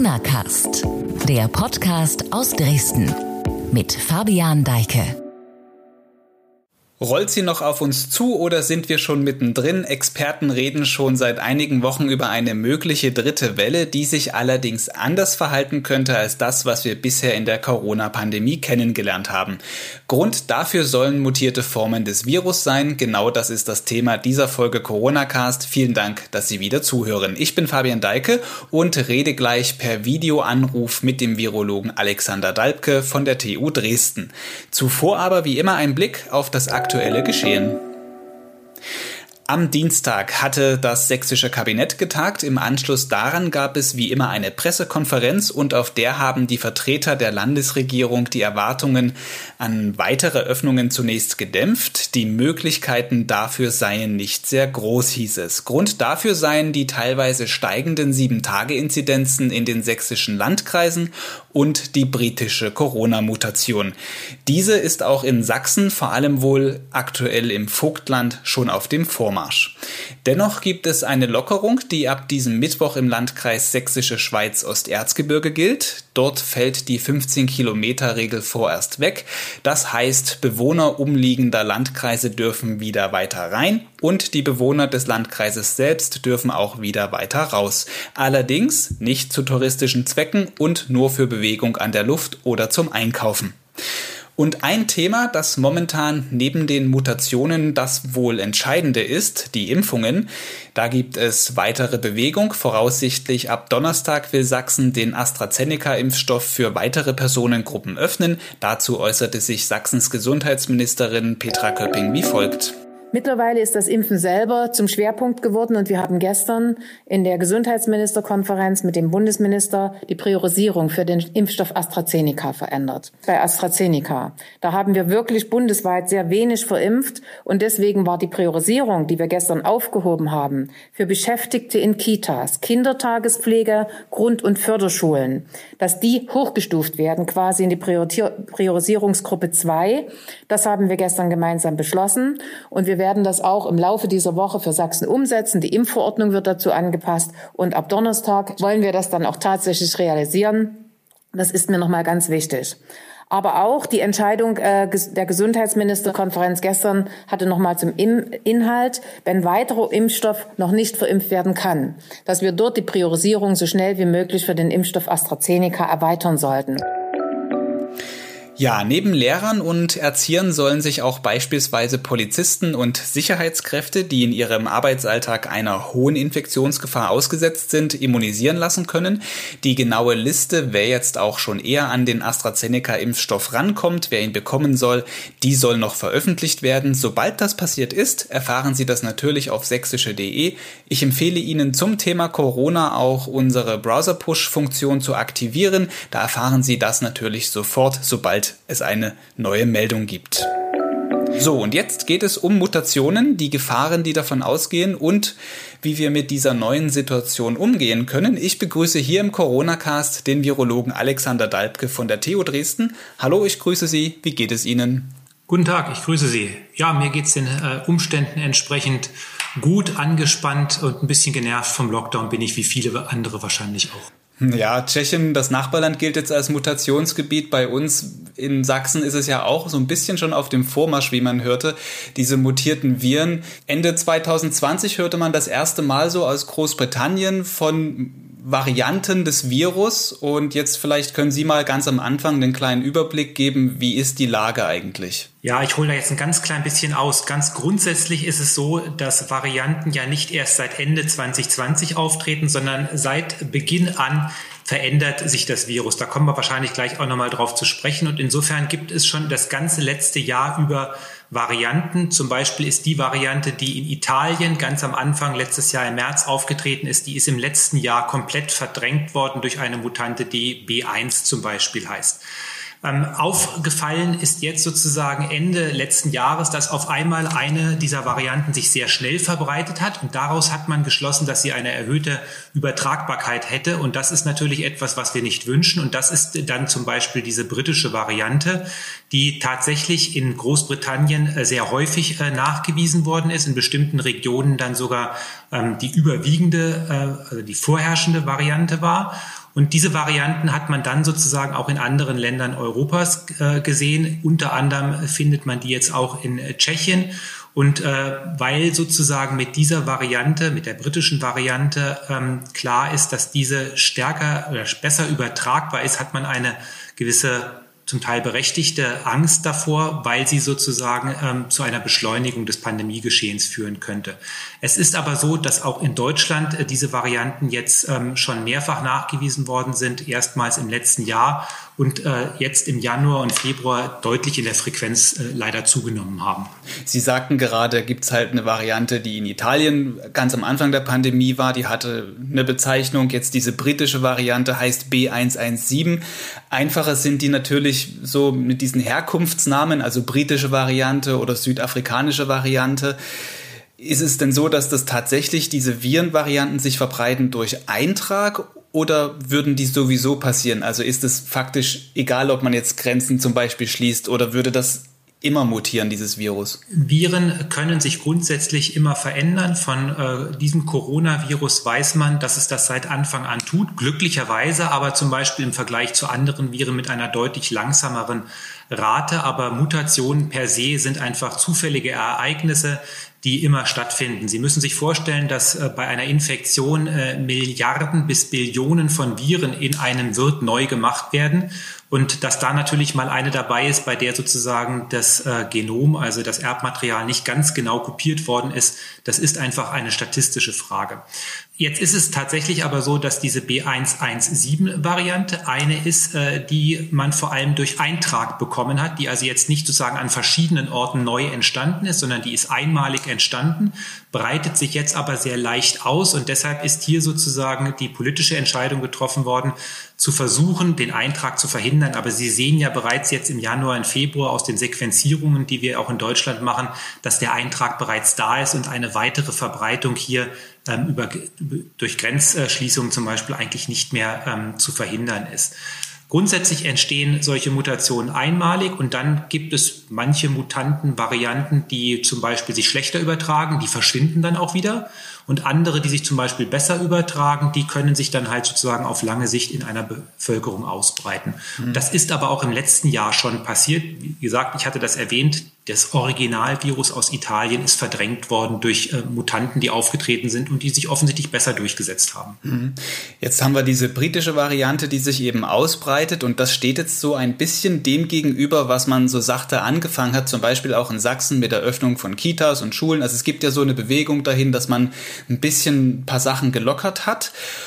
Corona-Cast, der Podcast aus Dresden mit Fabian Deike. Rollt sie noch auf uns zu oder sind wir schon mittendrin? Experten reden schon seit einigen Wochen über eine mögliche dritte Welle, die sich allerdings anders verhalten könnte als das, was wir bisher in der Corona-Pandemie kennengelernt haben. Grund dafür sollen mutierte Formen des Virus sein. Genau das ist das Thema dieser Folge Corona-Cast. Vielen Dank, dass Sie wieder zuhören. Ich bin Fabian Deike und rede gleich per Videoanruf mit dem Virologen Alexander Dalbke von der TU Dresden. Zuvor aber wie immer ein Blick auf das aktuelle Geschehen. Am Dienstag hatte das sächsische Kabinett getagt. Im Anschluss daran gab es wie immer eine Pressekonferenz und auf der haben die Vertreter der Landesregierung die Erwartungen an weitere Öffnungen zunächst gedämpft. Die Möglichkeiten dafür seien nicht sehr groß, hieß es. Grund dafür seien die teilweise steigenden 7-Tage-Inzidenzen in den sächsischen Landkreisen und die britische Corona-Mutation. Diese ist auch in Sachsen, vor allem wohl aktuell im Vogtland, schon auf dem Vormarsch. Dennoch gibt es eine Lockerung, die ab diesem Mittwoch im Landkreis Sächsische Schweiz-Osterzgebirge gilt. Dort fällt die 15-Kilometer-Regel vorerst weg. Das heißt, Bewohner umliegender Landkreise dürfen wieder weiter rein und die Bewohner des Landkreises selbst dürfen auch wieder weiter raus. Allerdings nicht zu touristischen Zwecken und nur für Bewegung an der Luft oder zum Einkaufen. Und ein Thema, das momentan neben den Mutationen das wohl Entscheidende ist, die Impfungen. Da gibt es weitere Bewegung. Voraussichtlich ab Donnerstag will Sachsen den AstraZeneca-Impfstoff für weitere Personengruppen öffnen. Dazu äußerte sich Sachsens Gesundheitsministerin Petra Köpping wie folgt. Mittlerweile ist das Impfen selber zum Schwerpunkt geworden und wir haben gestern in der Gesundheitsministerkonferenz mit dem Bundesminister die Priorisierung für den Impfstoff AstraZeneca verändert. Bei AstraZeneca, da haben wir wirklich bundesweit sehr wenig verimpft und deswegen war die Priorisierung, die wir gestern aufgehoben haben, für Beschäftigte in Kitas, Kindertagespflege, Grund- und Förderschulen, dass die hochgestuft werden, quasi in die Priorisierungsgruppe 2. Das haben wir gestern gemeinsam beschlossen und wir werden das auch im Laufe dieser Woche für Sachsen umsetzen. Die Impfverordnung wird dazu angepasst und ab Donnerstag wollen wir das dann auch tatsächlich realisieren. Das ist mir nochmal ganz wichtig. Aber auch die Entscheidung der Gesundheitsministerkonferenz gestern hatte nochmal zum Inhalt, wenn weiterer Impfstoff noch nicht verimpft werden kann, dass wir dort die Priorisierung so schnell wie möglich für den Impfstoff AstraZeneca erweitern sollten. Ja, neben Lehrern und Erziehern sollen sich auch beispielsweise Polizisten und Sicherheitskräfte, die in ihrem Arbeitsalltag einer hohen Infektionsgefahr ausgesetzt sind, immunisieren lassen können. Die genaue Liste, wer jetzt auch schon eher an den AstraZeneca-Impfstoff rankommt, wer ihn bekommen soll, die soll noch veröffentlicht werden. Sobald das passiert ist, erfahren Sie das natürlich auf sächsische.de. Ich empfehle Ihnen zum Thema Corona auch unsere Browser-Push-Funktion zu aktivieren. Da erfahren Sie das natürlich sofort, sobald es eine neue Meldung gibt. So, und jetzt geht es um Mutationen, die Gefahren, die davon ausgehen und wie wir mit dieser neuen Situation umgehen können. Ich begrüße hier im Corona-Cast den Virologen Alexander Dalbke von der TU Dresden. Hallo, ich grüße Sie. Wie geht es Ihnen? Guten Tag, ich grüße Sie. Ja, mir geht es den Umständen entsprechend gut, angespannt und ein bisschen genervt vom Lockdown bin ich, wie viele andere wahrscheinlich auch. Ja, Tschechien, das Nachbarland, gilt jetzt als Mutationsgebiet. Bei uns in Sachsen ist es ja auch so ein bisschen schon auf dem Vormarsch, wie man hörte, diese mutierten Viren. Ende 2020 hörte man das erste Mal so aus Großbritannien von Varianten des Virus. Und jetzt vielleicht können Sie mal ganz am Anfang den kleinen Überblick geben, wie ist die Lage eigentlich? Ja, ich hole da jetzt ein ganz klein bisschen aus. Ganz grundsätzlich ist es so, dass Varianten ja nicht erst seit Ende 2020 auftreten, sondern seit Beginn an verändert sich das Virus. Da kommen wir wahrscheinlich gleich auch nochmal drauf zu sprechen. Und insofern gibt es schon das ganze letzte Jahr über Varianten. Zum Beispiel ist die Variante, die in Italien ganz am Anfang letztes Jahr im März aufgetreten ist, die ist im letzten Jahr komplett verdrängt worden durch eine Mutante, die B1 zum Beispiel heißt. Aufgefallen ist jetzt sozusagen Ende letzten Jahres, dass auf einmal eine dieser Varianten sich sehr schnell verbreitet hat und daraus hat man geschlossen, dass sie eine erhöhte Übertragbarkeit hätte und das ist natürlich etwas, was wir nicht wünschen und das ist dann zum Beispiel diese britische Variante, die tatsächlich in Großbritannien sehr häufig nachgewiesen worden ist, in bestimmten Regionen dann sogar die überwiegende, also die vorherrschende Variante war. Und diese Varianten hat man dann sozusagen auch in anderen Ländern Europas gesehen. Unter anderem findet man die jetzt auch in Tschechien. Und weil sozusagen mit dieser Variante, mit der britischen Variante klar ist, dass diese stärker oder besser übertragbar ist, hat man eine gewisse zum Teil berechtigte Angst davor, weil sie sozusagen zu einer Beschleunigung des Pandemiegeschehens führen könnte. Es ist aber so, dass auch in Deutschland diese Varianten jetzt schon mehrfach nachgewiesen worden sind, erstmals im letzten Jahr und jetzt im Januar und Februar deutlich in der Frequenz leider zugenommen haben. Sie sagten gerade, gibt es halt eine Variante, die in Italien ganz am Anfang der Pandemie war, die hatte eine Bezeichnung, jetzt diese britische Variante heißt B117. Einfacher sind die natürlich so mit diesen Herkunftsnamen, also britische Variante oder südafrikanische Variante. Ist es denn so, dass das tatsächlich diese Virenvarianten sich verbreiten durch Eintrag oder würden die sowieso passieren? Also ist es faktisch egal, ob man jetzt Grenzen zum Beispiel schließt oder würde das immer mutieren, dieses Virus? Viren können sich grundsätzlich immer verändern. Von diesem Coronavirus weiß man, dass es das seit Anfang an tut. Glücklicherweise aber zum Beispiel im Vergleich zu anderen Viren mit einer deutlich langsameren Rate. Aber Mutationen per se sind einfach zufällige Ereignisse, die immer stattfinden. Sie müssen sich vorstellen, dass bei einer Infektion Milliarden bis Billionen von Viren in einem Wirt neu gemacht werden und dass da natürlich mal eine dabei ist, bei der sozusagen das Genom, also das Erbmaterial nicht ganz genau kopiert worden ist. Das ist einfach eine statistische Frage. Jetzt ist es tatsächlich aber so, dass diese B117-Variante eine ist, die man vor allem durch Eintrag bekommen hat, die also jetzt nicht sozusagen an verschiedenen Orten neu entstanden ist, sondern die ist einmalig entstanden, breitet sich jetzt aber sehr leicht aus und deshalb ist hier sozusagen die politische Entscheidung getroffen worden, zu versuchen, den Eintrag zu verhindern. Aber Sie sehen ja bereits jetzt im Januar und Februar aus den Sequenzierungen, die wir auch in Deutschland machen, dass der Eintrag bereits da ist und eine weitere Verbreitung hier durch Grenzschließungen zum Beispiel eigentlich nicht mehr zu verhindern ist. Grundsätzlich entstehen solche Mutationen einmalig und dann gibt es manche Mutanten, Varianten, die zum Beispiel sich schlechter übertragen, die verschwinden dann auch wieder. Und andere, die sich zum Beispiel besser übertragen, die können sich dann halt sozusagen auf lange Sicht in einer Bevölkerung ausbreiten. Das ist aber auch im letzten Jahr schon passiert. Wie gesagt, ich hatte das erwähnt, das Originalvirus aus Italien ist verdrängt worden durch Mutanten, die aufgetreten sind und die sich offensichtlich besser durchgesetzt haben. Jetzt haben wir diese britische Variante, die sich eben ausbreitet und das steht jetzt so ein bisschen dem gegenüber, was man so sachte angefangen hat, zum Beispiel auch in Sachsen mit der Öffnung von Kitas und Schulen. Also es gibt ja so eine Bewegung dahin, dass man ein paar Sachen gelockert hat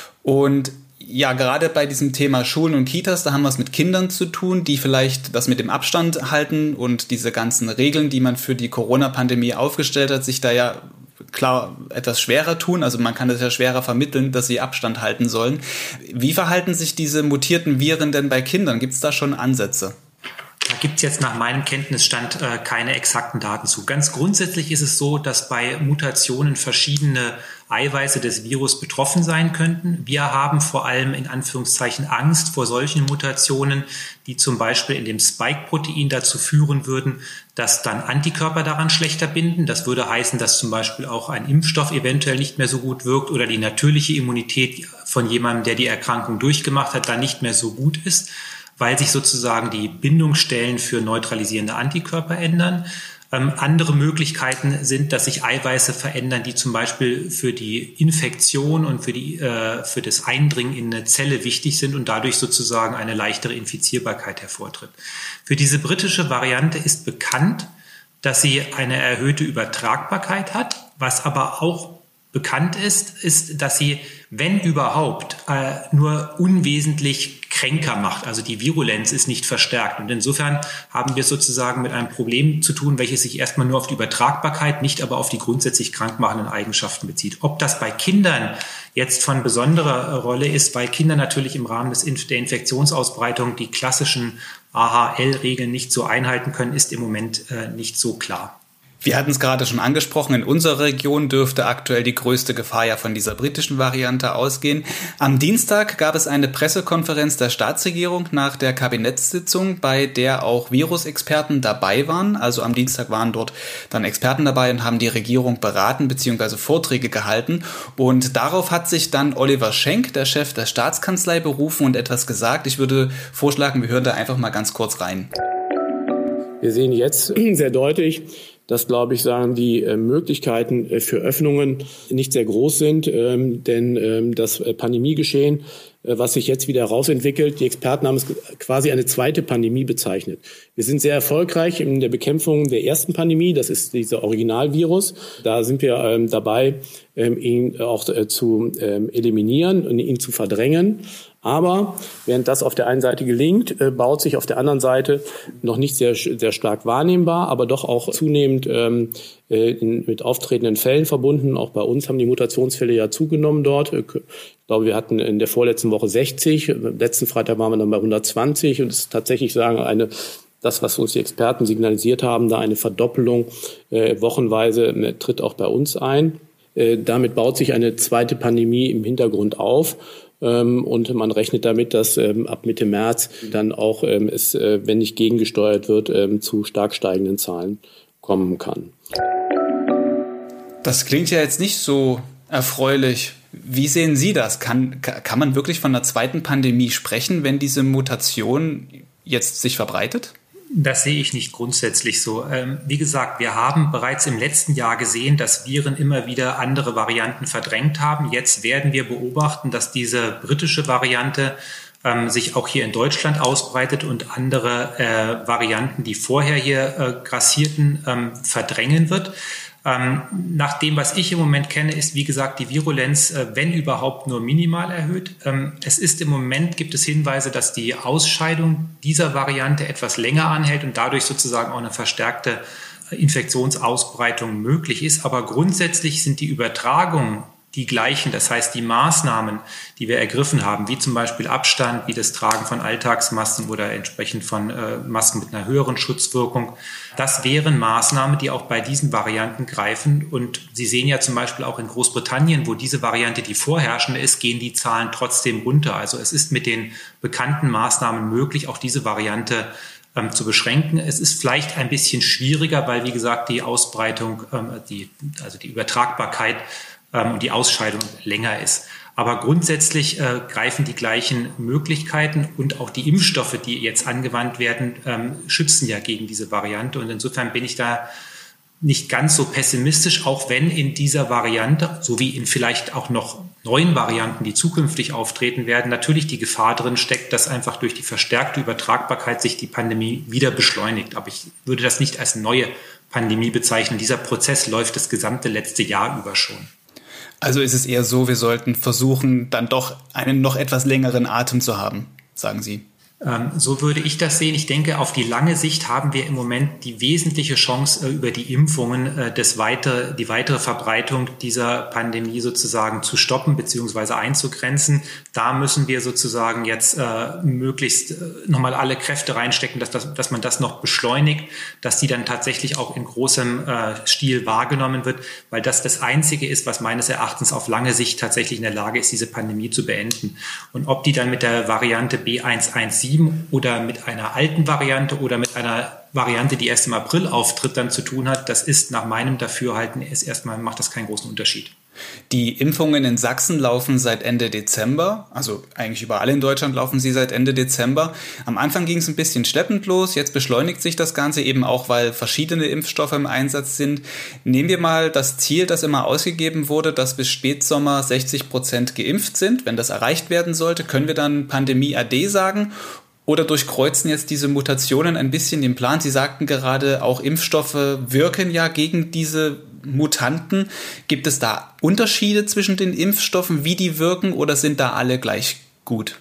und ja, gerade bei diesem Thema Schulen und Kitas, da haben wir es mit Kindern zu tun, die vielleicht das mit dem Abstand halten und diese ganzen Regeln, die man für die Corona-Pandemie aufgestellt hat, sich da ja klar etwas schwerer tun. Also man kann das ja schwerer vermitteln, dass sie Abstand halten sollen. Wie verhalten sich diese mutierten Viren denn bei Kindern? Gibt es da schon Ansätze? Da gibt es jetzt nach meinem Kenntnisstand keine exakten Daten zu. Ganz grundsätzlich ist es so, dass bei Mutationen verschiedene Eiweiße des Virus betroffen sein könnten. Wir haben vor allem in Anführungszeichen Angst vor solchen Mutationen, die zum Beispiel in dem Spike-Protein dazu führen würden, dass dann Antikörper daran schlechter binden. Das würde heißen, dass zum Beispiel auch ein Impfstoff eventuell nicht mehr so gut wirkt oder die natürliche Immunität von jemandem, der die Erkrankung durchgemacht hat, dann nicht mehr so gut ist, weil sich sozusagen die Bindungsstellen für neutralisierende Antikörper ändern. Andere Möglichkeiten sind, dass sich Eiweiße verändern, die zum Beispiel für die Infektion und für das Eindringen in eine Zelle wichtig sind und dadurch sozusagen eine leichtere Infizierbarkeit hervortritt. Für diese britische Variante ist bekannt, dass sie eine erhöhte Übertragbarkeit hat. Was aber auch bekannt ist, dass sie, wenn überhaupt, nur unwesentlich kränker macht. Also die Virulenz ist nicht verstärkt. Und insofern haben wir sozusagen mit einem Problem zu tun, welches sich erstmal nur auf die Übertragbarkeit, nicht aber auf die grundsätzlich krankmachenden Eigenschaften bezieht. Ob das bei Kindern jetzt von besonderer Rolle ist, weil Kinder natürlich im Rahmen der Infektionsausbreitung die klassischen AHL-Regeln nicht so einhalten können, ist im Moment nicht so klar. Wir hatten es gerade schon angesprochen, in unserer Region dürfte aktuell die größte Gefahr ja von dieser britischen Variante ausgehen. Am Dienstag gab es eine Pressekonferenz der Staatsregierung nach der Kabinettssitzung, bei der auch Virusexperten dabei waren. Also am Dienstag waren dort dann Experten dabei und haben die Regierung beraten bzw. Vorträge gehalten. Und darauf hat sich dann Oliver Schenk, der Chef der Staatskanzlei, berufen und etwas gesagt. Ich würde vorschlagen, wir hören da einfach mal ganz kurz rein. Wir sehen jetzt sehr deutlich, dass, glaube ich, die Möglichkeiten für Öffnungen nicht sehr groß sind, denn das Pandemiegeschehen, was sich jetzt wieder herausentwickelt, die Experten haben es quasi eine zweite Pandemie bezeichnet. Wir sind sehr erfolgreich in der Bekämpfung der ersten Pandemie, das ist dieser Originalvirus. Da sind wir dabei, ihn auch zu eliminieren und ihn zu verdrängen. Aber während das auf der einen Seite gelingt, baut sich auf der anderen Seite noch nicht sehr stark wahrnehmbar, aber doch auch zunehmend mit auftretenden Fällen verbunden. Auch bei uns haben die Mutationsfälle ja zugenommen dort. Ich glaube, wir hatten in der vorletzten Woche 60, letzten Freitag waren wir dann bei 120 und es ist tatsächlich das, was uns die Experten signalisiert haben, da eine Verdoppelung wochenweise tritt auch bei uns ein. Damit baut sich eine zweite Pandemie im Hintergrund auf. Und man rechnet damit, dass ab Mitte März dann auch es, wenn nicht gegengesteuert wird, zu stark steigenden Zahlen kommen kann. Das klingt ja jetzt nicht so erfreulich. Wie sehen Sie das? Kann man wirklich von einer zweiten Pandemie sprechen, wenn diese Mutation jetzt sich verbreitet? Das sehe ich nicht grundsätzlich so. Wie gesagt, wir haben bereits im letzten Jahr gesehen, dass Viren immer wieder andere Varianten verdrängt haben. Jetzt werden wir beobachten, dass diese britische Variante sich auch hier in Deutschland ausbreitet und andere Varianten, die vorher hier grassierten, verdrängen wird. Nach dem, was ich im Moment kenne, ist, wie gesagt, die Virulenz, wenn überhaupt, nur minimal erhöht. Im Moment gibt es Hinweise, dass die Ausscheidung dieser Variante etwas länger anhält und dadurch sozusagen auch eine verstärkte Infektionsausbreitung möglich ist. Aber grundsätzlich sind die Übertragungen die gleichen. Das heißt, die Maßnahmen, die wir ergriffen haben, wie zum Beispiel Abstand, wie das Tragen von Alltagsmasken oder entsprechend von Masken mit einer höheren Schutzwirkung, das wären Maßnahmen, die auch bei diesen Varianten greifen. Und Sie sehen ja zum Beispiel auch in Großbritannien, wo diese Variante die vorherrschende ist, gehen die Zahlen trotzdem runter. Also es ist mit den bekannten Maßnahmen möglich, auch diese Variante zu beschränken. Es ist vielleicht ein bisschen schwieriger, weil, wie gesagt, die Ausbreitung, die Übertragbarkeit und die Ausscheidung länger ist. Aber grundsätzlich greifen die gleichen Möglichkeiten und auch die Impfstoffe, die jetzt angewandt werden, schützen ja gegen diese Variante. Und insofern bin ich da nicht ganz so pessimistisch, auch wenn in dieser Variante, so wie in vielleicht auch noch neuen Varianten, die zukünftig auftreten werden, natürlich die Gefahr drin steckt, dass einfach durch die verstärkte Übertragbarkeit sich die Pandemie wieder beschleunigt. Aber ich würde das nicht als neue Pandemie bezeichnen. Dieser Prozess läuft das gesamte letzte Jahr über schon. Also ist es eher so, wir sollten versuchen, dann doch einen noch etwas längeren Atem zu haben, sagen Sie. So würde ich das sehen. Ich denke, auf die lange Sicht haben wir im Moment die wesentliche Chance, über die Impfungen die weitere Verbreitung dieser Pandemie sozusagen zu stoppen bzw. einzugrenzen. Da müssen wir sozusagen jetzt möglichst nochmal alle Kräfte reinstecken, dass man das noch beschleunigt, dass die dann tatsächlich auch in großem Stil wahrgenommen wird, weil das Einzige ist, was meines Erachtens auf lange Sicht tatsächlich in der Lage ist, diese Pandemie zu beenden. Und ob die dann mit der Variante B117 oder mit einer alten Variante oder mit einer Variante, die erst im April auftritt, dann zu tun hat, das ist nach meinem Dafürhalten macht das keinen großen Unterschied. Die Impfungen in Sachsen laufen seit Ende Dezember, also eigentlich überall in Deutschland laufen sie seit Ende Dezember. Am Anfang ging es ein bisschen schleppend los, jetzt beschleunigt sich das Ganze eben auch, weil verschiedene Impfstoffe im Einsatz sind. Nehmen wir mal das Ziel, das immer ausgegeben wurde, dass bis Spätsommer 60% geimpft sind. Wenn das erreicht werden sollte, können wir dann Pandemie AD sagen? Oder durchkreuzen jetzt diese Mutationen ein bisschen den Plan? Sie sagten gerade, auch Impfstoffe wirken ja gegen diese Mutanten. Gibt es da Unterschiede zwischen den Impfstoffen, wie die wirken, oder sind da alle gleich gut?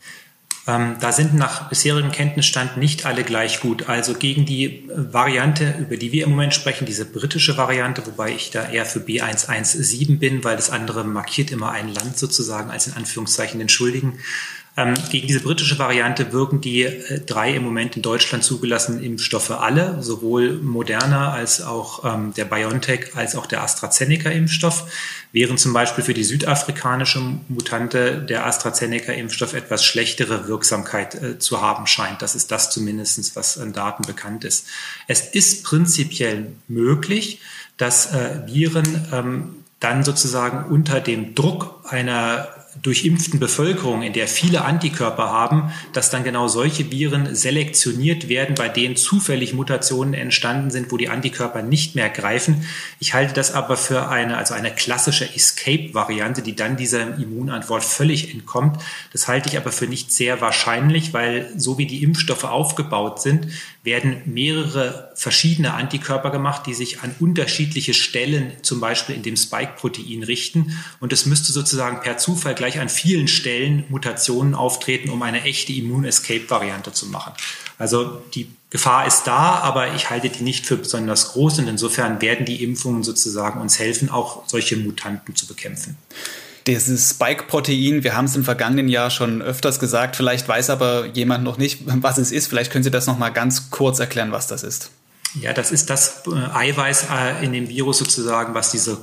Da sind nach bisherigem Kenntnisstand nicht alle gleich gut. Also gegen die Variante, über die wir im Moment sprechen, diese britische Variante, wobei ich da eher für B117 bin, weil das andere markiert immer ein Land sozusagen als in Anführungszeichen den Schuldigen. Gegen diese britische Variante wirken die 3 im Moment in Deutschland zugelassenen Impfstoffe alle, sowohl Moderna als auch der BioNTech als auch der AstraZeneca-Impfstoff, während zum Beispiel für die südafrikanische Mutante der AstraZeneca-Impfstoff etwas schlechtere Wirksamkeit zu haben scheint. Das ist das zumindest, was an Daten bekannt ist. Es ist prinzipiell möglich, dass Viren dann sozusagen unter dem Druck einer durchimpften Bevölkerung, in der viele Antikörper haben, dass dann genau solche Viren selektioniert werden, bei denen zufällig Mutationen entstanden sind, wo die Antikörper nicht mehr greifen. Ich halte das aber für eine klassische Escape-Variante, die dann dieser Immunantwort völlig entkommt. Das halte ich aber für nicht sehr wahrscheinlich, weil so wie die Impfstoffe aufgebaut sind, werden mehrere verschiedene Antikörper gemacht, die sich an unterschiedliche Stellen, zum Beispiel in dem Spike-Protein, richten. Und es müsste sozusagen per Zufall gleich an vielen Stellen Mutationen auftreten, um eine echte Immun-Escape-Variante zu machen. Also die Gefahr ist da, aber ich halte die nicht für besonders groß. Und insofern werden die Impfungen sozusagen uns helfen, auch solche Mutanten zu bekämpfen. Dieses Spike-Protein, wir haben es im vergangenen Jahr schon öfters gesagt, vielleicht weiß aber jemand noch nicht, was es ist. Vielleicht können Sie das noch mal ganz kurz erklären, was das ist. Ja, das ist das Eiweiß in dem Virus sozusagen, was diese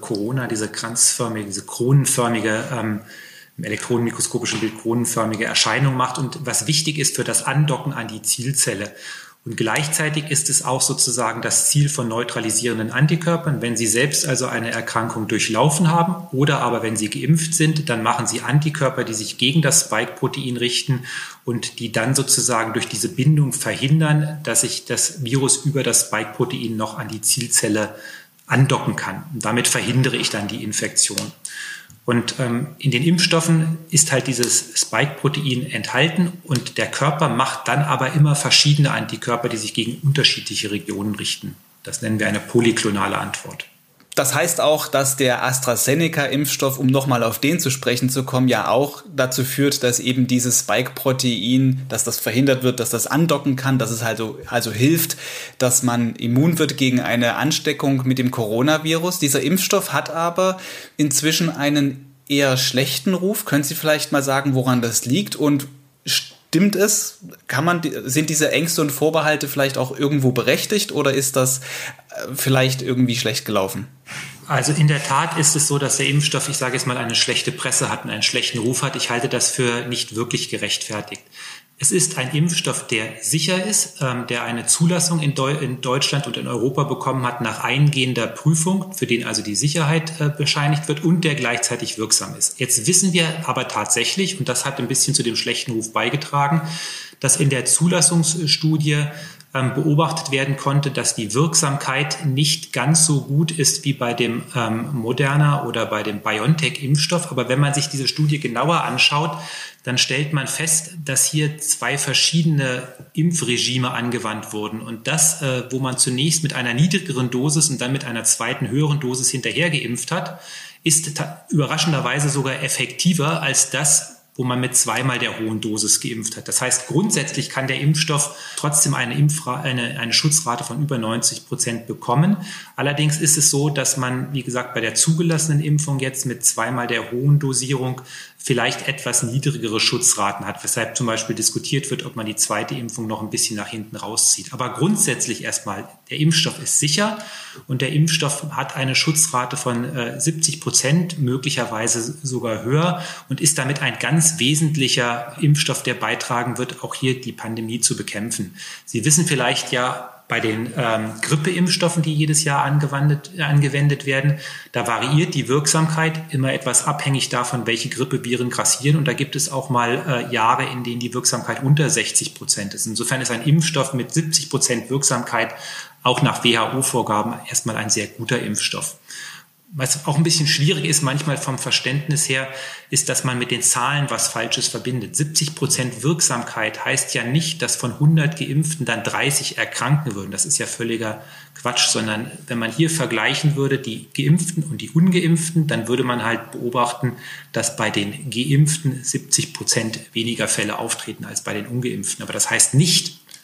kronenförmige, im elektronenmikroskopischen Bild kronenförmige Erscheinung macht und was wichtig ist für das Andocken an die Zielzelle. Und gleichzeitig ist es auch sozusagen das Ziel von neutralisierenden Antikörpern. Wenn sie selbst also eine Erkrankung durchlaufen haben oder aber wenn sie geimpft sind, dann machen sie Antikörper, die sich gegen das Spike-Protein richten und die dann sozusagen durch diese Bindung verhindern, dass sich das Virus über das Spike-Protein noch an die Zielzelle andocken kann. Und damit verhindere ich dann die Infektion. Und in den Impfstoffen ist halt dieses Spike-Protein enthalten und der Körper macht dann aber immer verschiedene Antikörper, die sich gegen unterschiedliche Regionen richten. Das nennen wir eine polyklonale Antwort. Das heißt auch, dass der AstraZeneca-Impfstoff, um nochmal auf den zu sprechen zu kommen, ja auch dazu führt, dass eben dieses Spike-Protein, dass das verhindert wird, dass das andocken kann, dass es also hilft, dass man immun wird gegen eine Ansteckung mit dem Coronavirus. Dieser Impfstoff hat aber inzwischen einen eher schlechten Ruf. Können Sie vielleicht mal sagen, woran das liegt? Und stimmt es? Sind diese Ängste und Vorbehalte vielleicht auch irgendwo berechtigt oder ist das vielleicht irgendwie schlecht gelaufen? Also in der Tat ist es so, dass der Impfstoff, ich sage jetzt mal, eine schlechte Presse hat und einen schlechten Ruf hat. Ich halte das für nicht wirklich gerechtfertigt. Es ist ein Impfstoff, der sicher ist, der eine Zulassung in Deutschland und in Europa bekommen hat nach eingehender Prüfung, für den also die Sicherheit bescheinigt wird und der gleichzeitig wirksam ist. Jetzt wissen wir aber tatsächlich, und das hat ein bisschen zu dem schlechten Ruf beigetragen, dass in der Zulassungsstudie beobachtet werden konnte, dass die Wirksamkeit nicht ganz so gut ist wie bei dem Moderna oder bei dem BioNTech-Impfstoff. Aber wenn man sich diese Studie genauer anschaut, dann stellt man fest, dass hier 2 verschiedene Impfregime angewandt wurden. Und das, wo man zunächst mit einer niedrigeren Dosis und dann mit einer zweiten höheren Dosis hinterher geimpft hat, ist überraschenderweise sogar effektiver als das, wo man mit 2-mal der hohen Dosis geimpft hat. Das heißt, grundsätzlich kann der Impfstoff trotzdem eine Schutzrate von über 90% bekommen. Allerdings ist es so, dass man, wie gesagt, bei der zugelassenen Impfung jetzt mit 2-mal der hohen Dosierung vielleicht etwas niedrigere Schutzraten hat, weshalb zum Beispiel diskutiert wird, ob man die zweite Impfung noch ein bisschen nach hinten rauszieht. Aber grundsätzlich erstmal, der Impfstoff ist sicher und der Impfstoff hat eine Schutzrate von 70%, möglicherweise sogar höher und ist damit ein ganz wesentlicher Impfstoff, der beitragen wird, auch hier die Pandemie zu bekämpfen. Sie wissen vielleicht ja, bei den Grippeimpfstoffen, die jedes Jahr angewendet werden, da variiert die Wirksamkeit immer etwas abhängig davon, welche Grippeviren grassieren. Und da gibt es auch mal Jahre, in denen die Wirksamkeit unter 60% ist. Insofern ist ein Impfstoff mit 70% Wirksamkeit auch nach WHO-Vorgaben erstmal ein sehr guter Impfstoff. Was auch ein bisschen schwierig ist, manchmal vom Verständnis her, ist, dass man mit den Zahlen was Falsches verbindet. 70% Wirksamkeit heißt ja nicht, dass von 100 Geimpften dann 30 erkranken würden. Das ist ja völliger Quatsch, sondern wenn man hier vergleichen würde, die Geimpften und die Ungeimpften, dann würde man halt beobachten, dass bei den Geimpften 70% weniger Fälle auftreten als bei den Ungeimpften. Aber das heißt nicht,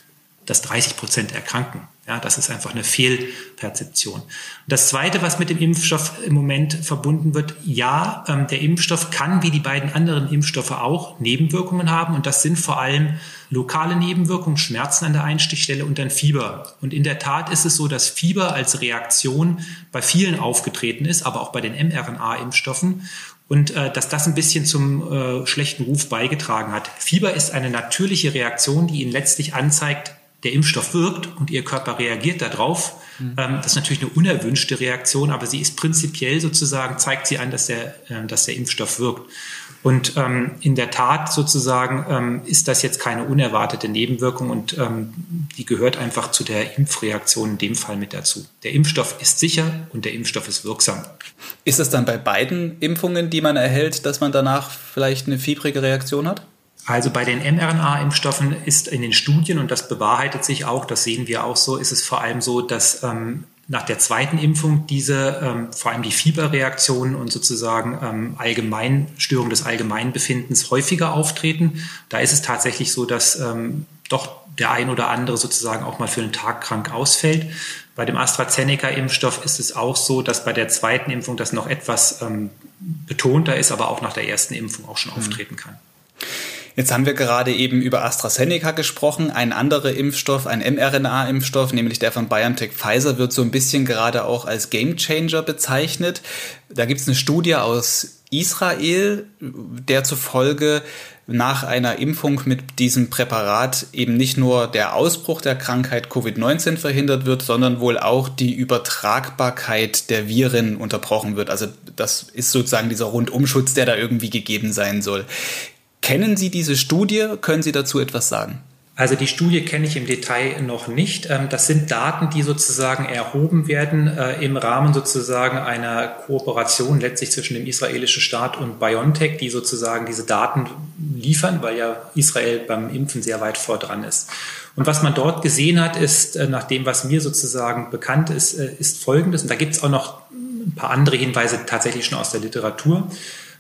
dass 30% erkranken. Ja, das ist einfach eine Fehlperzeption. Und das Zweite, was mit dem Impfstoff im Moment verbunden wird, ja, der Impfstoff kann wie die beiden anderen Impfstoffe auch Nebenwirkungen haben. Und das sind vor allem lokale Nebenwirkungen, Schmerzen an der Einstichstelle und dann Fieber. Und in der Tat ist es so, dass Fieber als Reaktion bei vielen aufgetreten ist, aber auch bei den mRNA-Impfstoffen. Und dass das ein bisschen zum schlechten Ruf beigetragen hat. Fieber ist eine natürliche Reaktion, die Ihnen letztlich anzeigt, der Impfstoff wirkt und Ihr Körper reagiert darauf. Das ist natürlich eine unerwünschte Reaktion, aber sie ist prinzipiell sozusagen, zeigt sie an, dass der Impfstoff wirkt. Und in der Tat sozusagen ist das jetzt keine unerwartete Nebenwirkung und die gehört einfach zu der Impfreaktion in dem Fall mit dazu. Der Impfstoff ist sicher und der Impfstoff ist wirksam. Ist es dann bei beiden Impfungen, die man erhält, dass man danach vielleicht eine fiebrige Reaktion hat? Also bei den mRNA-Impfstoffen ist in den Studien, und das bewahrheitet sich auch, das sehen wir auch so, ist es vor allem so, dass nach der 2. Impfung diese, vor allem die Fieberreaktionen und sozusagen Störungen des Allgemeinbefindens häufiger auftreten. Da ist es tatsächlich so, dass doch der ein oder andere sozusagen auch mal für einen Tag krank ausfällt. Bei dem AstraZeneca-Impfstoff ist es auch so, dass bei der 2. Impfung das noch etwas betonter ist, aber auch nach der 1. Impfung auch schon auftreten kann. Jetzt haben wir gerade eben über AstraZeneca gesprochen. Ein anderer Impfstoff, ein mRNA-Impfstoff, nämlich der von BioNTech-Pfizer, wird so ein bisschen gerade auch als Gamechanger bezeichnet. Da gibt es eine Studie aus Israel, der zufolge nach einer Impfung mit diesem Präparat eben nicht nur der Ausbruch der Krankheit Covid-19 verhindert wird, sondern wohl auch die Übertragbarkeit der Viren unterbrochen wird. Also das ist sozusagen dieser Rundumschutz, der da irgendwie gegeben sein soll. Kennen Sie diese Studie? Können Sie dazu etwas sagen? Also die Studie kenne ich im Detail noch nicht. Das sind Daten, die sozusagen erhoben werden im Rahmen sozusagen einer Kooperation letztlich zwischen dem israelischen Staat und BioNTech, die sozusagen diese Daten liefern, weil ja Israel beim Impfen sehr weit vor dran ist. Und was man dort gesehen hat, ist, nach dem, was mir sozusagen bekannt ist, ist Folgendes. Und da gibt es auch noch ein paar andere Hinweise tatsächlich schon aus der Literatur,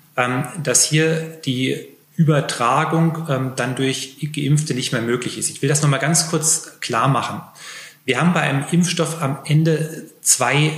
dass hier die Übertragung dann durch Geimpfte nicht mehr möglich ist. Ich will das nochmal ganz kurz klar machen. Wir haben bei einem Impfstoff am Ende 2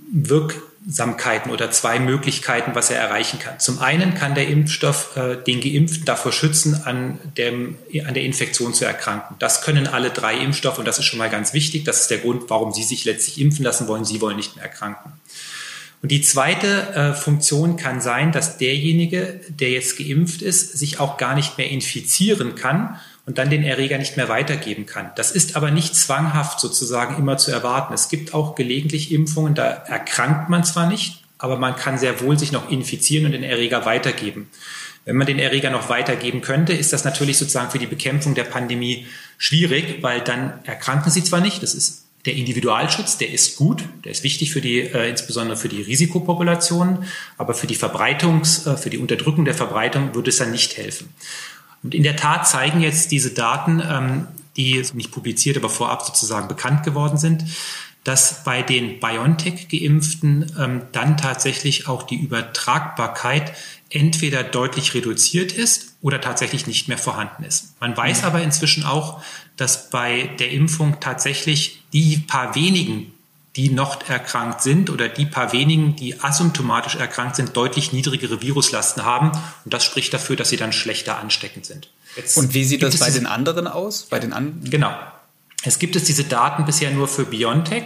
Wirksamkeiten oder 2 Möglichkeiten, was er erreichen kann. Zum einen kann der Impfstoff den Geimpften davor schützen, an der Infektion zu erkranken. Das können alle 3 Impfstoffe und das ist schon mal ganz wichtig. Das ist der Grund, warum Sie sich letztlich impfen lassen wollen. Sie wollen nicht mehr erkranken. Und die zweite Funktion kann sein, dass derjenige, der jetzt geimpft ist, sich auch gar nicht mehr infizieren kann und dann den Erreger nicht mehr weitergeben kann. Das ist aber nicht zwanghaft sozusagen immer zu erwarten. Es gibt auch gelegentlich Impfungen, da erkrankt man zwar nicht, aber man kann sehr wohl sich noch infizieren und den Erreger weitergeben. Wenn man den Erreger noch weitergeben könnte, ist das natürlich sozusagen für die Bekämpfung der Pandemie schwierig, weil dann erkranken Sie zwar nicht, das ist der Individualschutz, der ist gut, der ist wichtig für die, insbesondere für die Risikopopulationen, aber für die für die Unterdrückung der Verbreitung würde es dann nicht helfen. Und in der Tat zeigen jetzt diese Daten, die nicht publiziert, aber vorab sozusagen bekannt geworden sind, dass bei den BioNTech-Geimpften dann tatsächlich auch die Übertragbarkeit entweder deutlich reduziert ist oder tatsächlich nicht mehr vorhanden ist. Man weiß aber inzwischen auch, dass bei der Impfung tatsächlich die paar wenigen, die noch erkrankt sind oder die paar wenigen, die asymptomatisch erkrankt sind, deutlich niedrigere Viruslasten haben. Und das spricht dafür, dass sie dann schlechter ansteckend sind. Und wie sieht das bei den anderen aus? Genau. Es gibt diese Daten bisher nur für BioNTech.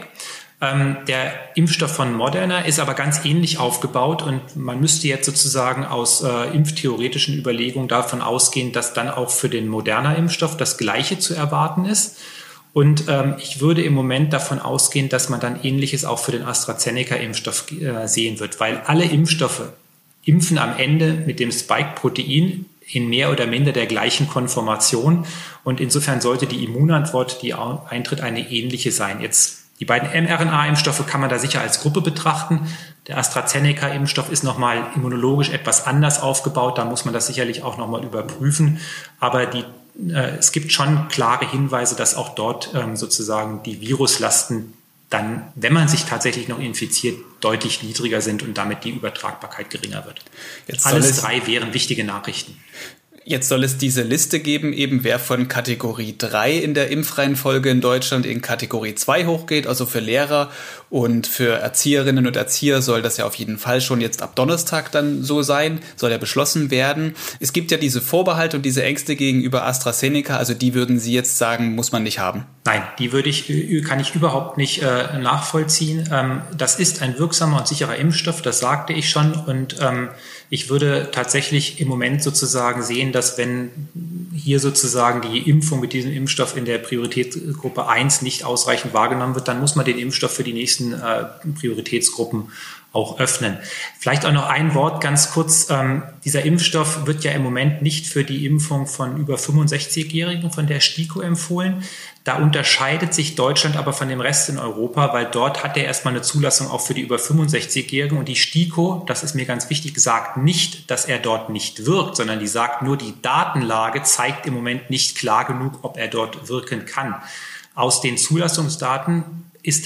Der Impfstoff von Moderna ist aber ganz ähnlich aufgebaut und man müsste jetzt sozusagen aus impftheoretischen Überlegungen davon ausgehen, dass dann auch für den Moderna-Impfstoff das Gleiche zu erwarten ist. Und ich würde im Moment davon ausgehen, dass man dann Ähnliches auch für den AstraZeneca-Impfstoff sehen wird, weil alle Impfstoffe impfen am Ende mit dem Spike-Protein in mehr oder minder der gleichen Konformation. Und insofern sollte die Immunantwort, die eintritt, eine ähnliche sein. Jetzt die beiden mRNA-Impfstoffe kann man da sicher als Gruppe betrachten. Der AstraZeneca-Impfstoff ist nochmal immunologisch etwas anders aufgebaut. Da muss man das sicherlich auch nochmal überprüfen. Aber es gibt schon klare Hinweise, dass auch dort sozusagen die Viruslasten dann, wenn man sich tatsächlich noch infiziert, deutlich niedriger sind und damit die Übertragbarkeit geringer wird. Alles 3 wären wichtige Nachrichten. Jetzt soll es diese Liste geben, eben wer von Kategorie 3 in der Impfreihenfolge in Deutschland in Kategorie 2 hochgeht, also für Lehrer und für Erzieherinnen und Erzieher soll das ja auf jeden Fall schon jetzt ab Donnerstag dann so sein, soll ja beschlossen werden. Es gibt ja diese Vorbehalte und diese Ängste gegenüber AstraZeneca, also die würden Sie jetzt sagen, muss man nicht haben? Nein, kann ich überhaupt nicht nachvollziehen. Das ist ein wirksamer und sicherer Impfstoff, das sagte ich schon, und ich würde tatsächlich im Moment sozusagen sehen, dass wenn hier sozusagen die Impfung mit diesem Impfstoff in der Prioritätsgruppe 1 nicht ausreichend wahrgenommen wird, dann muss man den Impfstoff für die nächsten Prioritätsgruppen auch öffnen. Vielleicht auch noch ein Wort ganz kurz. Dieser Impfstoff wird ja im Moment nicht für die Impfung von über 65-Jährigen von der STIKO empfohlen. Da unterscheidet sich Deutschland aber von dem Rest in Europa, weil dort hat er erstmal eine Zulassung auch für die über 65-Jährigen. Und die STIKO, das ist mir ganz wichtig, sagt nicht, dass er dort nicht wirkt, sondern die sagt nur, die Datenlage zeigt im Moment nicht klar genug, ob er dort wirken kann. Aus den Zulassungsdaten ist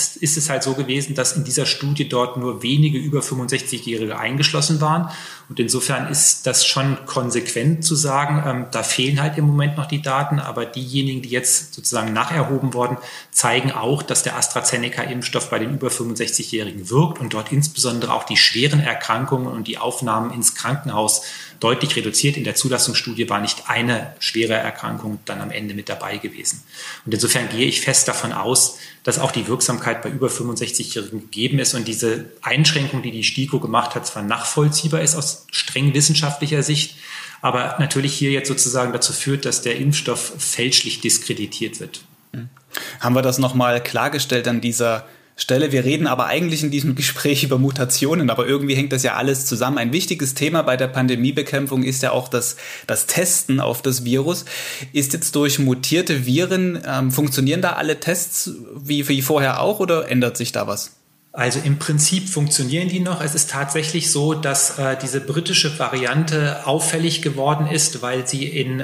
es halt so gewesen, dass in dieser Studie dort nur wenige über 65-Jährige eingeschlossen waren. Und insofern ist das schon konsequent zu sagen, da fehlen halt im Moment noch die Daten, aber diejenigen, die jetzt sozusagen nacherhoben worden, zeigen auch, dass der AstraZeneca-Impfstoff bei den über 65-Jährigen wirkt und dort insbesondere auch die schweren Erkrankungen und die Aufnahmen ins Krankenhaus deutlich reduziert. In der Zulassungsstudie war nicht eine schwere Erkrankung dann am Ende mit dabei gewesen. Und insofern gehe ich fest davon aus, dass auch die Wirksamkeit bei über 65-Jährigen gegeben ist und diese Einschränkung, die die STIKO gemacht hat, zwar nachvollziehbar ist aus streng wissenschaftlicher Sicht, aber natürlich hier jetzt sozusagen dazu führt, dass der Impfstoff fälschlich diskreditiert wird. Haben wir das nochmal klargestellt an dieser Stelle. Wir reden aber eigentlich in diesem Gespräch über Mutationen, aber irgendwie hängt das ja alles zusammen. Ein wichtiges Thema bei der Pandemiebekämpfung ist ja auch das Testen auf das Virus. Ist jetzt durch mutierte Viren, funktionieren da alle Tests wie vorher auch oder ändert sich da was? Also im Prinzip funktionieren die noch. Es ist tatsächlich so, dass diese britische Variante auffällig geworden ist, weil sie in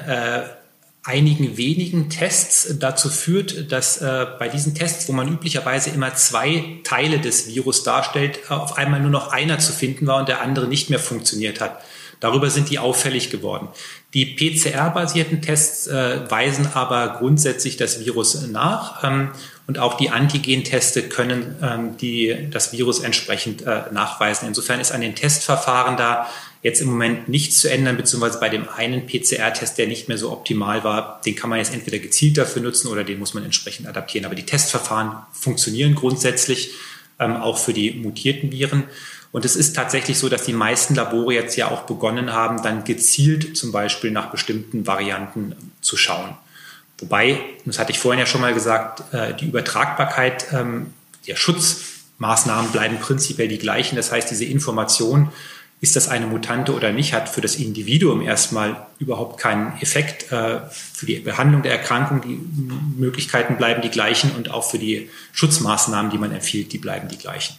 einigen wenigen Tests dazu führt, dass bei diesen Tests, wo man üblicherweise immer 2 Teile des Virus darstellt, auf einmal nur noch einer zu finden war und der andere nicht mehr funktioniert hat. Darüber sind die auffällig geworden. Die PCR-basierten Tests weisen aber grundsätzlich das Virus nach und auch die Antigen-Teste können das Virus entsprechend nachweisen. Insofern ist an den Testverfahren da jetzt im Moment nichts zu ändern, beziehungsweise bei dem einen PCR-Test, der nicht mehr so optimal war, den kann man jetzt entweder gezielt dafür nutzen oder den muss man entsprechend adaptieren. Aber die Testverfahren funktionieren grundsätzlich auch für die mutierten Viren. Und es ist tatsächlich so, dass die meisten Labore jetzt ja auch begonnen haben, dann gezielt zum Beispiel nach bestimmten Varianten zu schauen. Wobei, das hatte ich vorhin ja schon mal gesagt, die Übertragbarkeit der Schutzmaßnahmen bleiben prinzipiell die gleichen. Das heißt, diese Information, ist das eine Mutante oder nicht, hat für das Individuum erstmal überhaupt keinen Effekt. Für die Behandlung der Erkrankung, die Möglichkeiten bleiben die gleichen und auch für die Schutzmaßnahmen, die man empfiehlt, die bleiben die gleichen.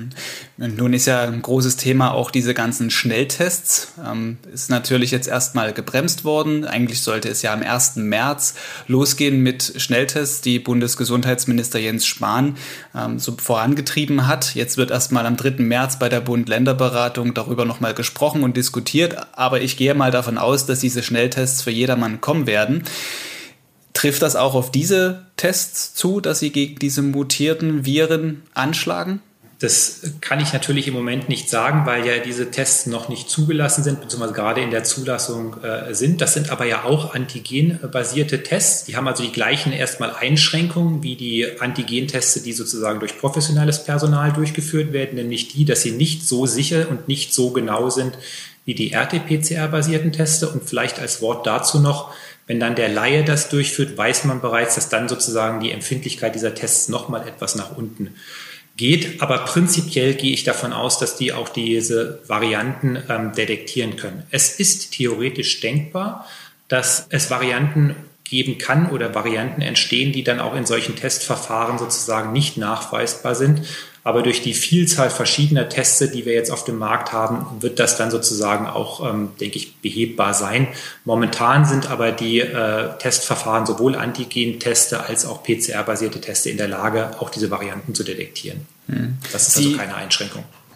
Nun ist ja ein großes Thema auch diese ganzen Schnelltests. Ist natürlich jetzt erstmal gebremst worden. Eigentlich sollte es ja am 1. März losgehen mit Schnelltests, die Bundesgesundheitsminister Jens Spahn so vorangetrieben hat. Jetzt wird erstmal am 3. März bei der Bund-Länder-Beratung darüber nochmal gesprochen und diskutiert. Aber ich gehe mal davon aus, dass diese Schnelltests für jedermann kommen werden. Trifft das auch auf diese Tests zu, dass sie gegen diese mutierten Viren anschlagen? Das kann ich natürlich im Moment nicht sagen, weil ja diese Tests noch nicht zugelassen sind, beziehungsweise gerade in der Zulassung sind. Das sind aber ja auch antigenbasierte Tests. Die haben also die gleichen erstmal Einschränkungen wie die Antigentests, die sozusagen durch professionelles Personal durchgeführt werden, nämlich die, dass sie nicht so sicher und nicht so genau sind wie die RT-PCR-basierten Teste. Und vielleicht als Wort dazu noch, wenn dann der Laie das durchführt, weiß man bereits, dass dann sozusagen die Empfindlichkeit dieser Tests nochmal etwas nach unten geht, aber prinzipiell gehe ich davon aus, dass die auch diese Varianten detektieren können. Es ist theoretisch denkbar, dass es Varianten geben kann oder Varianten entstehen, die dann auch in solchen Testverfahren sozusagen nicht nachweisbar sind. Aber durch die Vielzahl verschiedener Tests, die wir jetzt auf dem Markt haben, wird das dann sozusagen auch, denke ich, behebbar sein. Momentan sind aber die Testverfahren, sowohl Antigen-Teste als auch PCR-basierte Teste in der Lage, auch diese Varianten zu detektieren. Das ist also keine Einschränkung.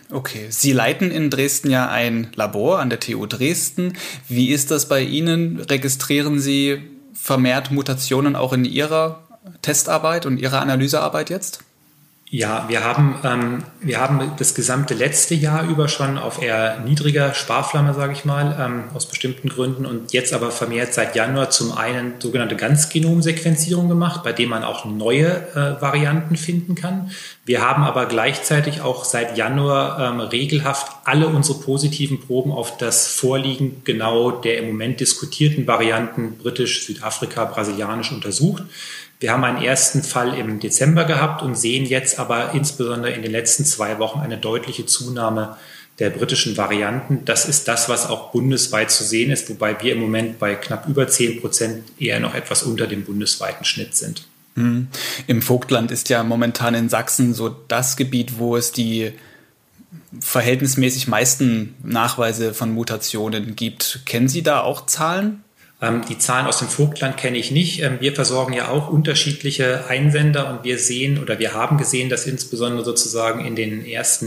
Okay, Sie leiten in Dresden ja ein Labor an der TU Dresden. Wie ist das bei Ihnen? Registrieren Sie vermehrt Mutationen auch in Ihrer Testarbeit und Ihrer Analysearbeit jetzt? Ja, wir haben das gesamte letzte Jahr über schon auf eher niedriger Sparflamme, sage ich mal, aus bestimmten Gründen und jetzt aber vermehrt seit Januar zum einen sogenannte Ganzgenomsequenzierung gemacht, bei dem man auch neue Varianten finden kann. Wir haben aber gleichzeitig auch seit Januar regelhaft alle unsere positiven Proben auf das Vorliegen genau der im Moment diskutierten Varianten britisch, Südafrika, brasilianisch untersucht. Wir haben einen ersten Fall im Dezember gehabt und sehen jetzt aber insbesondere in den letzten 2 Wochen eine deutliche Zunahme der britischen Varianten. Das ist das, was auch bundesweit zu sehen ist, wobei wir im Moment bei knapp über 10% eher noch etwas unter dem bundesweiten Schnitt sind. Im Vogtland ist ja momentan in Sachsen so das Gebiet, wo es die verhältnismäßig meisten Nachweise von Mutationen gibt. Kennen Sie da auch Zahlen? Die Zahlen aus dem Vogtland kenne ich nicht. Wir versorgen ja auch unterschiedliche Einsender und wir haben gesehen, dass insbesondere sozusagen in den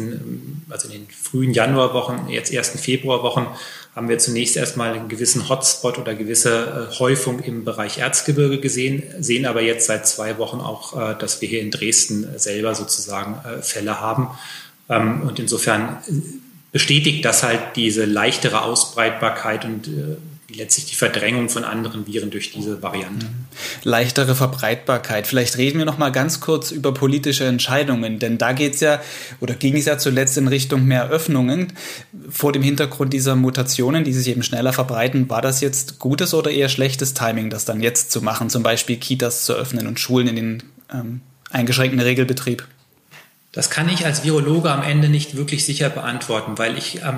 frühen Januarwochen, jetzt ersten Februarwochen, haben wir zunächst erstmal einen gewissen Hotspot oder gewisse Häufung im Bereich Erzgebirge gesehen, sehen aber jetzt seit 2 Wochen auch, dass wir hier in Dresden selber sozusagen Fälle haben. Und insofern bestätigt das halt diese leichtere Ausbreitbarkeit und letztlich die Verdrängung von anderen Viren durch diese Variante. Leichtere Verbreitbarkeit. Vielleicht reden wir noch mal ganz kurz über politische Entscheidungen, denn da ging es ja zuletzt in Richtung mehr Öffnungen. Vor dem Hintergrund dieser Mutationen, die sich eben schneller verbreiten, war das jetzt gutes oder eher schlechtes Timing, das dann jetzt zu machen, zum Beispiel Kitas zu öffnen und Schulen in den eingeschränkten Regelbetrieb? Das kann ich als Virologe am Ende nicht wirklich sicher beantworten, weil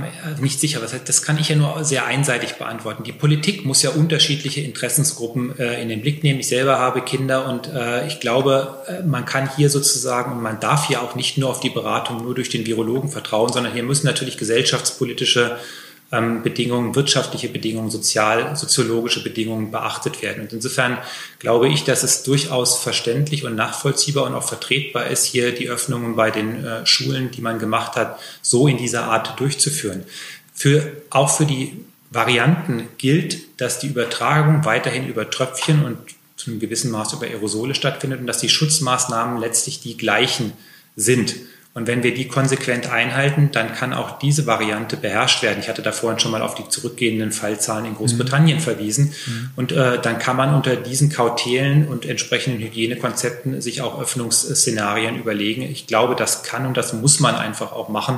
das kann ich ja nur sehr einseitig beantworten. Die Politik muss ja unterschiedliche Interessensgruppen in den Blick nehmen. Ich selber habe Kinder und ich glaube, man kann hier sozusagen und man darf hier auch nicht nur auf die Beratung nur durch den Virologen vertrauen, sondern hier müssen natürlich gesellschaftspolitische Bedingungen, wirtschaftliche Bedingungen, soziologische Bedingungen beachtet werden. Und insofern glaube ich, dass es durchaus verständlich und nachvollziehbar und auch vertretbar ist, hier die Öffnungen bei den Schulen, die man gemacht hat, so in dieser Art durchzuführen. Auch für die Varianten gilt, dass die Übertragung weiterhin über Tröpfchen und zu einem gewissen Maß über Aerosole stattfindet und dass die Schutzmaßnahmen letztlich die gleichen sind. Und wenn wir die konsequent einhalten, dann kann auch diese Variante beherrscht werden. Ich hatte da vorhin schon mal auf die zurückgehenden Fallzahlen in Großbritannien verwiesen. Und dann kann man unter diesen Kautelen und entsprechenden Hygienekonzepten sich auch Öffnungsszenarien überlegen. Ich glaube, das kann und das muss man einfach auch machen,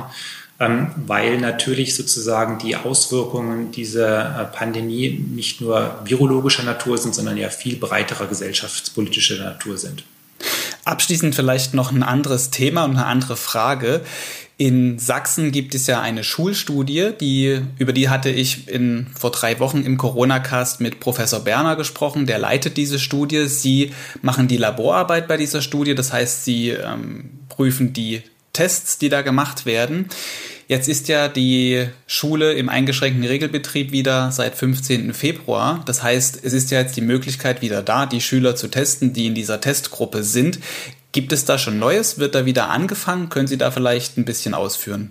weil natürlich sozusagen die Auswirkungen dieser Pandemie nicht nur virologischer Natur sind, sondern ja viel breiterer gesellschaftspolitischer Natur sind. Abschließend vielleicht noch ein anderes Thema und eine andere Frage. In Sachsen gibt es ja eine Schulstudie, über die hatte ich vor 3 Wochen im Corona-Cast mit Professor Berner gesprochen. Der leitet diese Studie. Sie machen die Laborarbeit bei dieser Studie. Das heißt, Sie prüfen die Tests, die da gemacht werden. Jetzt ist ja die Schule im eingeschränkten Regelbetrieb wieder seit 15. Februar. Das heißt, es ist ja jetzt die Möglichkeit wieder da, die Schüler zu testen, die in dieser Testgruppe sind. Gibt es da schon Neues? Wird da wieder angefangen? Können Sie da vielleicht ein bisschen ausführen?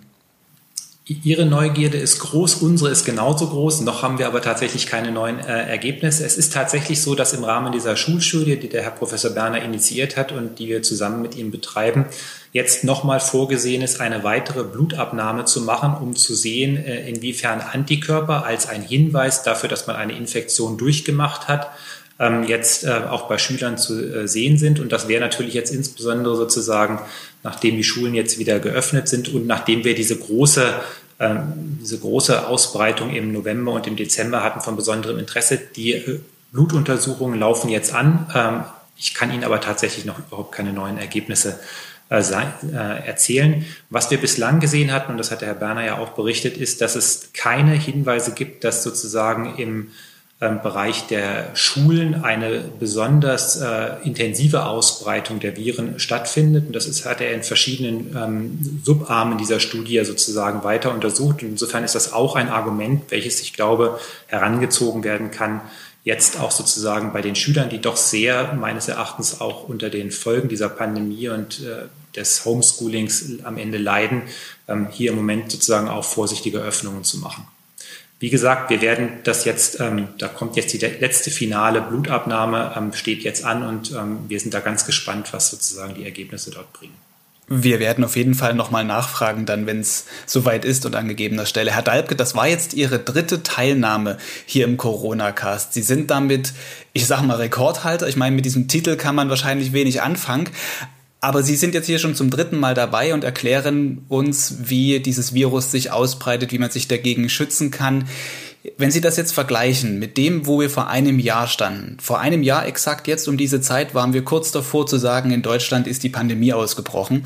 Ihre Neugierde ist groß, unsere ist genauso groß. Noch haben wir aber tatsächlich keine neuen Ergebnisse. Es ist tatsächlich so, dass im Rahmen dieser Schulstudie, die der Herr Professor Berner initiiert hat und die wir zusammen mit ihm betreiben, jetzt nochmal vorgesehen ist, eine weitere Blutabnahme zu machen, um zu sehen, inwiefern Antikörper als ein Hinweis dafür, dass man eine Infektion durchgemacht hat, jetzt auch bei Schülern zu sehen sind. Und das wäre natürlich jetzt insbesondere sozusagen, nachdem die Schulen jetzt wieder geöffnet sind und nachdem wir diese große Ausbreitung im November und im Dezember hatten, von besonderem Interesse. Die Blutuntersuchungen laufen jetzt an. Ich kann Ihnen aber tatsächlich noch überhaupt keine neuen Ergebnisse erzählen. Was wir bislang gesehen hatten, und das hat der Herr Berner ja auch berichtet, ist, dass es keine Hinweise gibt, dass sozusagen im Bereich der Schulen eine besonders intensive Ausbreitung der Viren stattfindet. Und das hat er in verschiedenen Subarmen dieser Studie sozusagen weiter untersucht. Und insofern ist das auch ein Argument, welches ich glaube, herangezogen werden kann, jetzt auch sozusagen bei den Schülern, die doch sehr meines Erachtens auch unter den Folgen dieser Pandemie und des Homeschoolings am Ende leiden, hier im Moment sozusagen auch vorsichtige Öffnungen zu machen. Wie gesagt, wir werden das jetzt, da kommt jetzt die letzte finale Blutabnahme, steht jetzt an und wir sind da ganz gespannt, was sozusagen die Ergebnisse dort bringen. Wir werden auf jeden Fall nochmal nachfragen, dann, wenn es soweit ist und an gegebener Stelle. Herr Dalbke, das war jetzt Ihre 3. Teilnahme hier im Corona-Cast. Sie sind damit, ich sag mal, Rekordhalter. Ich meine, mit diesem Titel kann man wahrscheinlich wenig anfangen. Aber Sie sind jetzt hier schon zum 3. Mal dabei und erklären uns, wie dieses Virus sich ausbreitet, wie man sich dagegen schützen kann. Wenn Sie das jetzt vergleichen mit dem, wo wir vor einem Jahr standen, vor einem Jahr exakt jetzt um diese Zeit waren wir kurz davor zu sagen, in Deutschland ist die Pandemie ausgebrochen.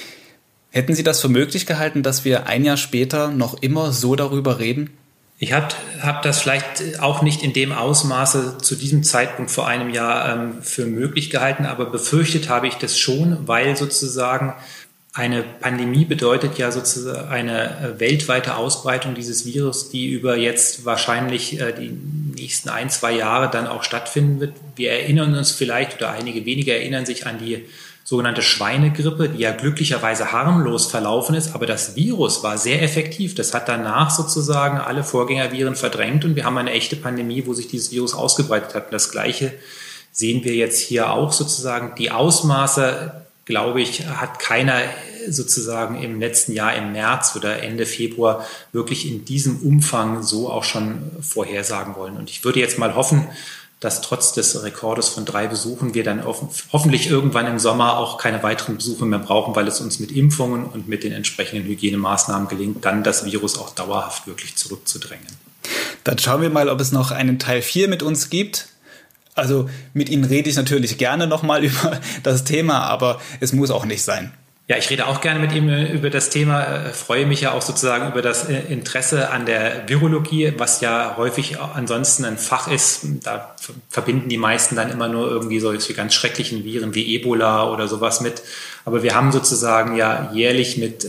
Hätten Sie das für möglich gehalten, dass wir ein Jahr später noch immer so darüber reden? Ich hab das vielleicht auch nicht in dem Ausmaße zu diesem Zeitpunkt vor einem Jahr für möglich gehalten, aber befürchtet habe ich das schon, weil sozusagen eine Pandemie bedeutet ja sozusagen eine weltweite Ausbreitung dieses Virus, die über jetzt wahrscheinlich die nächsten 1-2 Jahre dann auch stattfinden wird. Wir erinnern uns vielleicht, oder einige wenige erinnern sich an die sogenannte Schweinegrippe, die ja glücklicherweise harmlos verlaufen ist, aber das Virus war sehr effektiv. Das hat danach sozusagen alle Vorgängerviren verdrängt und wir haben eine echte Pandemie, wo sich dieses Virus ausgebreitet hat. Und das Gleiche sehen wir jetzt hier auch sozusagen. Die Ausmaße, glaube ich, hat keiner sozusagen im letzten Jahr im März oder Ende Februar wirklich in diesem Umfang so auch schon vorhersagen wollen. Und ich würde jetzt mal hoffen, dass trotz des Rekordes von 3 Besuchen wir dann hoffentlich irgendwann im Sommer auch keine weiteren Besuche mehr brauchen, weil es uns mit Impfungen und mit den entsprechenden Hygienemaßnahmen gelingt, dann das Virus auch dauerhaft wirklich zurückzudrängen. Dann schauen wir mal, ob es noch einen Teil 4 mit uns gibt. Also mit Ihnen rede ich natürlich gerne nochmal über das Thema, aber es muss auch nicht sein. Ja, ich rede auch gerne mit ihm über das Thema, freue mich ja auch sozusagen über das Interesse an der Virologie, was ja häufig ansonsten ein Fach ist. Da verbinden die meisten dann immer nur irgendwie solche ganz schrecklichen Viren wie Ebola oder sowas mit. Aber wir haben sozusagen ja jährlich mit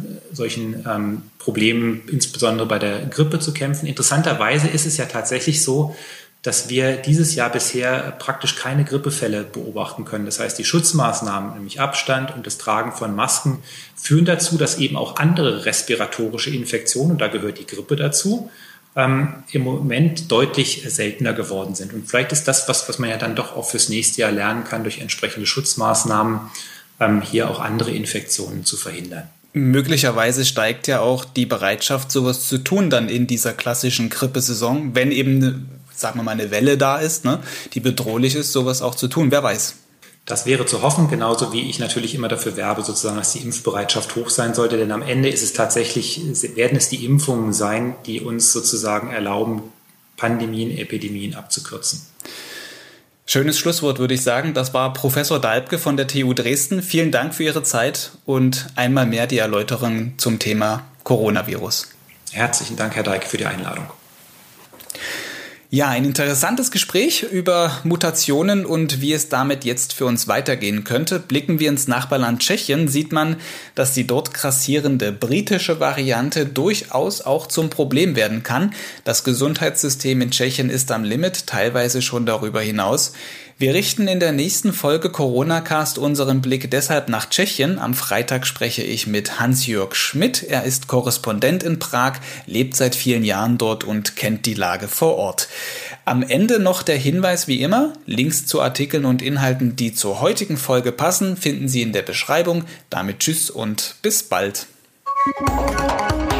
solchen Problemen, insbesondere bei der Grippe, zu kämpfen. Interessanterweise ist es ja tatsächlich so, dass wir dieses Jahr bisher praktisch keine Grippefälle beobachten können. Das heißt, die Schutzmaßnahmen, nämlich Abstand und das Tragen von Masken, führen dazu, dass eben auch andere respiratorische Infektionen, und da gehört die Grippe dazu, im Moment deutlich seltener geworden sind. Und vielleicht ist das was man ja dann doch auch fürs nächste Jahr lernen kann, durch entsprechende Schutzmaßnahmen hier auch andere Infektionen zu verhindern. Möglicherweise steigt ja auch die Bereitschaft, sowas zu tun dann in dieser klassischen Grippesaison, wenn eben, sagen wir mal, eine Welle da ist, ne, die bedrohlich ist, sowas auch zu tun. Wer weiß. Das wäre zu hoffen, genauso wie ich natürlich immer dafür werbe, sozusagen, dass die Impfbereitschaft hoch sein sollte. Denn am Ende ist es tatsächlich, werden es die Impfungen sein, die uns sozusagen erlauben, Pandemien, Epidemien abzukürzen. Schönes Schlusswort, würde ich sagen. Das war Professor Dalbke von der TU Dresden. Vielen Dank für Ihre Zeit und einmal mehr die Erläuterung zum Thema Coronavirus. Herzlichen Dank, Herr Dalbke, für die Einladung. Ja, ein interessantes Gespräch über Mutationen und wie es damit jetzt für uns weitergehen könnte. Blicken wir ins Nachbarland Tschechien, sieht man, dass die dort grassierende britische Variante durchaus auch zum Problem werden kann. Das Gesundheitssystem in Tschechien ist am Limit, teilweise schon darüber hinaus. Wir richten in der nächsten Folge Corona-Cast unseren Blick deshalb nach Tschechien. Am Freitag spreche ich mit Hans-Jörg Schmidt. Er ist Korrespondent in Prag, lebt seit vielen Jahren dort und kennt die Lage vor Ort. Am Ende noch der Hinweis wie immer. Links zu Artikeln und Inhalten, die zur heutigen Folge passen, finden Sie in der Beschreibung. Damit tschüss und bis bald.